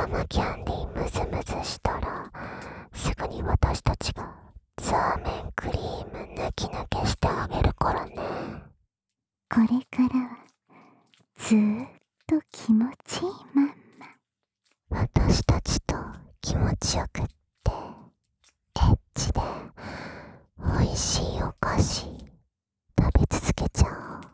生キャンディームズムズしたらすぐに私たちがザーメンクリーム抜き抜けしてあげるからね。 これからはずーっと気持ちいいまんま。 私たちと気持ちよくってエッチで美味しいお菓子食べ続けちゃおう。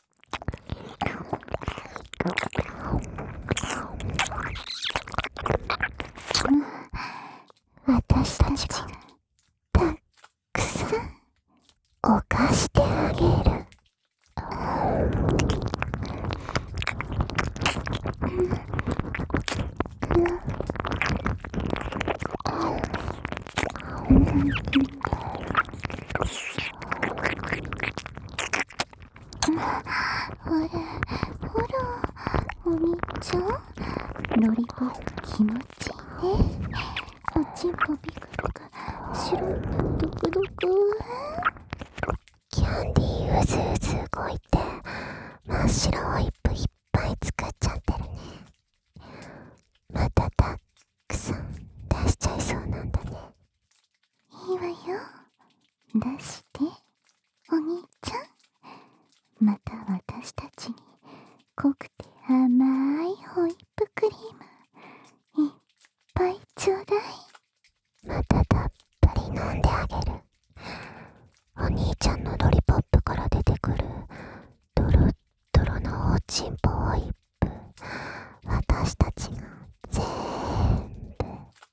私たちがたくさん犯してあげる。 ほらほら、お兄ちゃん、ロリポップ気持ちいいね。おちんぽビクビク、シロップドクドク。 キャンディーうずうず動いて真っ白ホイップいっぱい作っちゃってるね。またたくさん出しちゃいそうなんだね。 いいわよ、出してお兄ちゃん。また私たちに濃くて甘いホイップクリームいっぱいちょうだい。 またたっぷり飲んであげる。お兄ちゃんのロリポップから出てくるドロッドロのおちんぽホイップ、私たちが全部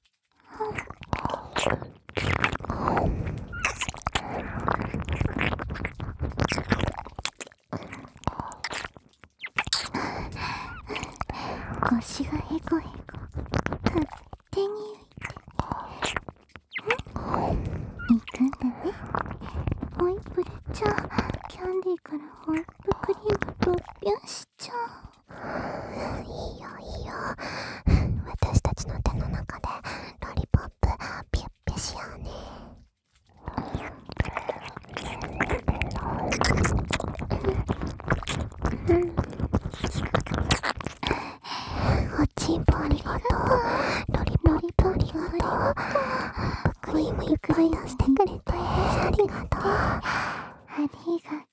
腰がヘコヘコ勝手に浮いくんだね。ホイップでじゃあキャンディーからホイップクリームとぴょんしちゃう。 いいよいいよ。私たちの手の中でロリポップピュッピュしようね。おちんぽありがとう。ロリポップありがとう。ホイップクリームいっぱい出してくれてありがとう。 ありが